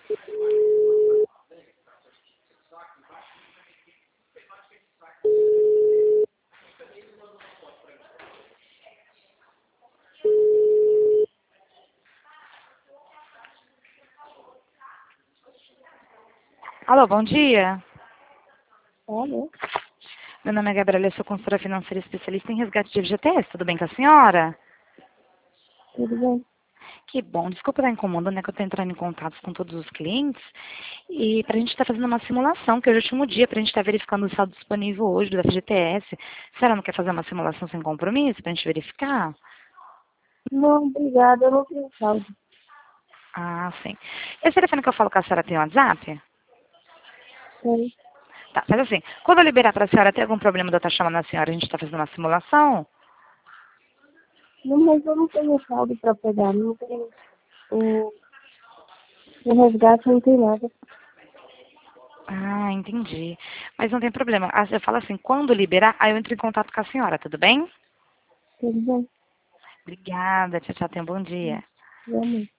Alô, bom dia. Alô, Meu nome é Gabriela, eu sou consultora financeira especialista em resgate de FGTS. Tudo bem com a senhora? tudo bem? Que bom. Desculpa estar incomodando, né, que eu estou entrando em contato com todos os clientes. E para a gente estar fazendo uma simulação, que hoje é o último dia, para a gente estar verificando o saldo disponível hoje do FGTS. A senhora não quer fazer uma simulação sem compromisso para a gente verificar? Não, obrigada, eu não tenho saldo. Ah, sim. Esse telefone que eu falo com a senhora tem WhatsApp? Sei. Tá, mas assim, quando eu liberar para a senhora, tem algum problema de eu estar chamando a senhora, a gente está fazendo uma simulação? Não, mas eu não tenho saldo para pegar, não tenho. O resgate não tem nada. Ah, entendi. Mas não tem problema. Ah, eu falo assim, quando liberar, aí eu entro em contato com a senhora, tudo bem? Tudo bem? Obrigada, tchau, tchau, tenha um bom dia. Vamos.